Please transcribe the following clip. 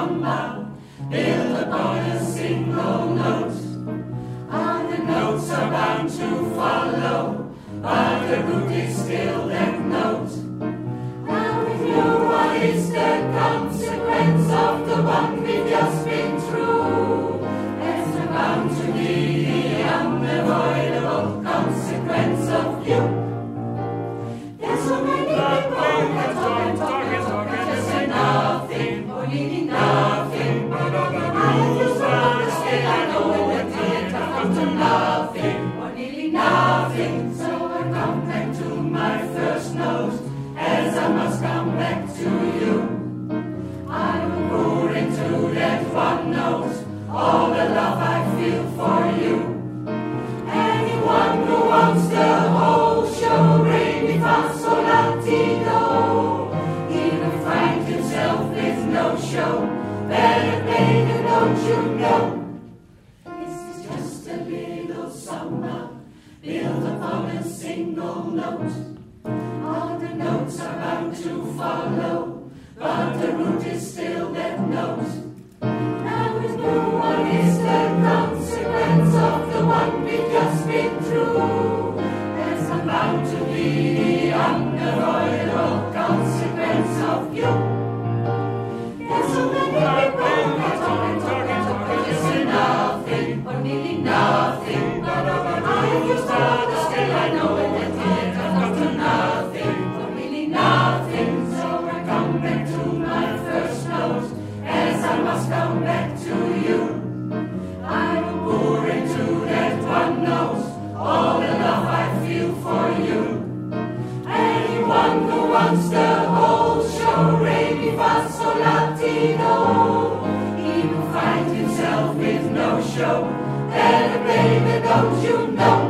samba, built upon a single note. And the notes are bound to follow, but the root is still that note. Now we know what is the consequence of the one we've just been through. There's bound to be the unavoidable consequence of you. There's so many people that talk, just say nothing, or needing nothing. I feel so understand, I know that the end have come to nothing, or nearly nothing. So I come back to my first note, as I must come back to you. I will pour into that one note all the love I feel for you. Anyone who wants the whole show, re mi fa sol la ti do. Even Frank himself with no show, better play the note, you know. This is just a little samba, built upon a single note. All the notes are bound to follow, but the root is still that note. Now we know what is the consequence of the one we've just been through. There's bound to be the unavoidable consequence of you. There's so many people that talk, just say nothing, or nearly nothing. I used to understand, I know it at the end I've come to nothing, or really nothing. So I come back to my first note, as I must come back to you. I will pour into that one note all the love I feel for you. Anyone who wants the whole show, re mi fa sol la ti do. He will find himself with no show, better play the note, you know.